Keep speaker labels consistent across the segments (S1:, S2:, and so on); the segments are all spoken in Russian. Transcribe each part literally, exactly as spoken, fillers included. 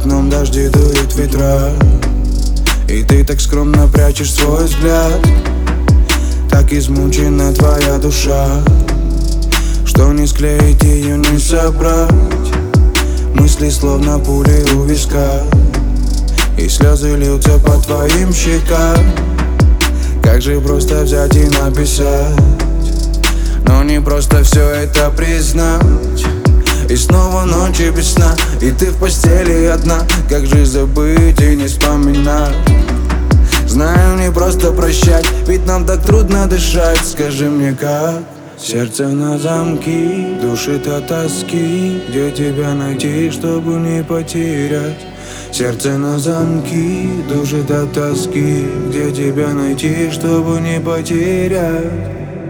S1: окном дожди дуют ветра, и ты так скромно прячешь свой взгляд. Так измучена твоя душа, что не склеить ее, не собрать. Мысли словно пули у виска, и слезы льются по твоим щекам. Как же просто взять и написать, но не просто все это признать. И снова ночи без сна, и ты в постели одна. Как же забыть и не вспоминать? Знаю, не просто прощать, ведь нам так трудно дышать. Скажи мне, как сердце на замки душит от тоски. Где тебя найти, чтобы не потерять? Сердце на замки душит от тоски. Где тебя найти, чтобы не потерять?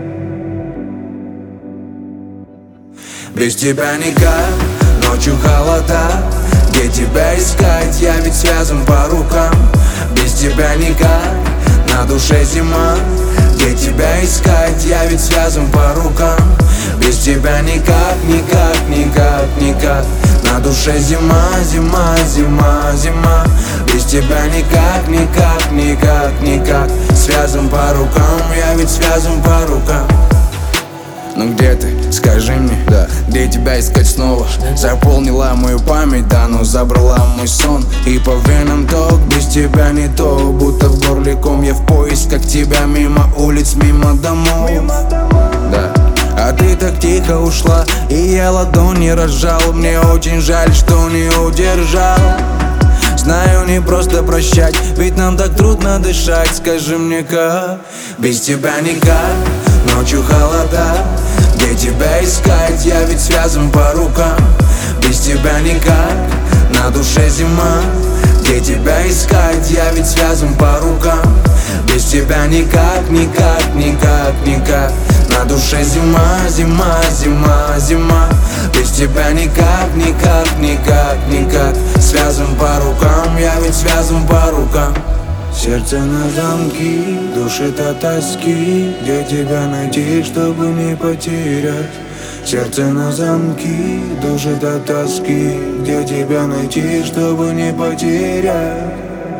S1: Без тебя никак, ночью холода. Где тебя искать, я ведь связан по рукам. Без тебя никак, на душе зима. Где тебя искать, я ведь связан по рукам. Без тебя никак, никак, никак, никак. На душе зима, зима, зима, зима. Без тебя никак, никак, никак, никак. Связан по рукам, я ведь связан по рукам. Ну где ты, скажи мне, да, где тебя искать снова? Заполнила мою память, да, но забрала мой сон. И по венам ток, без тебя не то. Будто в горле ком, я в поисках тебя. Мимо улиц, мимо домов, да. А ты так тихо ушла, и я ладони разжал. Мне очень жаль, что не удержал. Знаю, не просто прощать, ведь нам так трудно дышать. Скажи мне, как без тебя никак, ночью холода. Где тебя искать, я ведь связан по рукам. Без тебя никак, на душе зима. Где тебя искать, я ведь связан по рукам. Без тебя никак, никак, никак, никак. На душе зима, зима, зима, зима. Без тебя никак, никак, никак, никак. Связан по рукам, я ведь связан по рукам. Сердце на замки душит от тоски. Где тебя найти, чтобы не потерять? Сердце на замки душит от тоски. Где тебя найти, чтобы не потерять?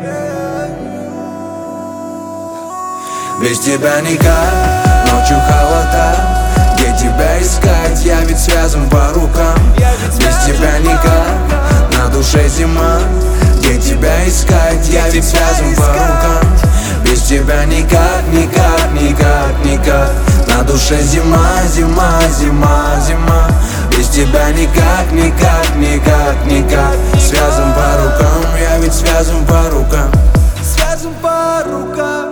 S1: Без тебя никак, ночью холода. Где тебя искать, я ведь связан по рукам. Без тебя никак, на душе зима. Где тебя искать, я ведь связан по рукам. Без тебя никак, никак, никак, никак. На душе зима, зима, зима, зима. Без тебя никак, никак, никак, никак. Связан по рукам, я ведь связан по рукам. Связан по рукам.